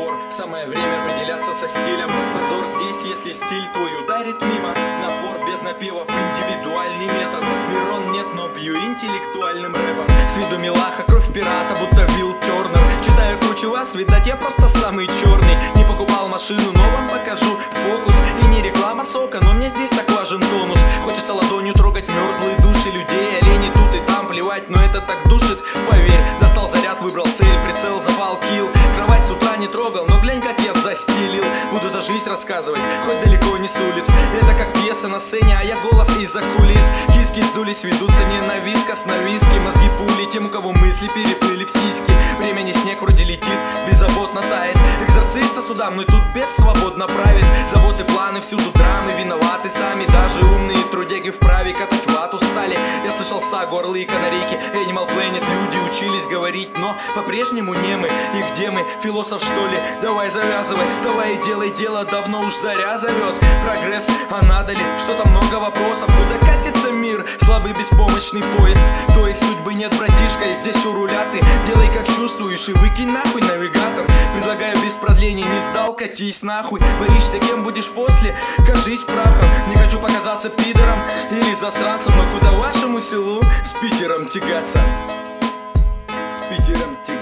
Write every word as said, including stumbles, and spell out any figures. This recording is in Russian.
набор. Самое время определяться со стилем. Позор здесь, если стиль твой ударит мимо. Напор без напевов, индивидуальный метод. Мирон нет, но бью интеллектуальным рэпом. С виду милаха, кровь пирата, будто Вилл Тернер. Читаю круче вас, видать я просто самый черный. Не покупал машину, но вам покажу фокус. И не реклама сока, но мне здесь так важен тонус. Хочется ладонью трогать мерзлые души людей. Олени тут и там, плевать, но это так душит. Поверь, достал заряд, выбрал цель, прицел, запал, килл. Кровать с утра не трогал, но глянь, как я застелил. Буду за жизнь рассказывать, хоть далеко не с улиц. Это как пьеса на сцене, а я голос из-за кулис. Киски сдулись, ведутся не на вискос, на виски. Мозги пули тем, у кого мысли переплыли в сиськи. Время не снег вроде летит, беззаботно тает. Экзорциста сюда мной тут без свободно правит. Заботы, планы, всюду драмы, виноваты сами. Даже умные трудяги вправе катать вату стали. Я слышал сагу, орлы и канарейки, Animal Planet. Люди учились говорить, но по-прежнему немы. И где мы, философ что ли? Давай завязывай, вставай и делай дело. Давно уж заря зовет. Прогресс, а надо ли? Что-то много вопросов. Куда катится мир? Слабый беспомощный поезд. То есть судьбы нет, братишка, и здесь у руля ты. Делай как чувствуешь и выкинь нахуй навигатор. Предлагаю без продления, не сдал, катись нахуй. Боишься, кем будешь после? Кажись прахом. Не хочу показаться пидором или засранцем, но куда вашему селу с Питером тягаться? С Питером тягаться.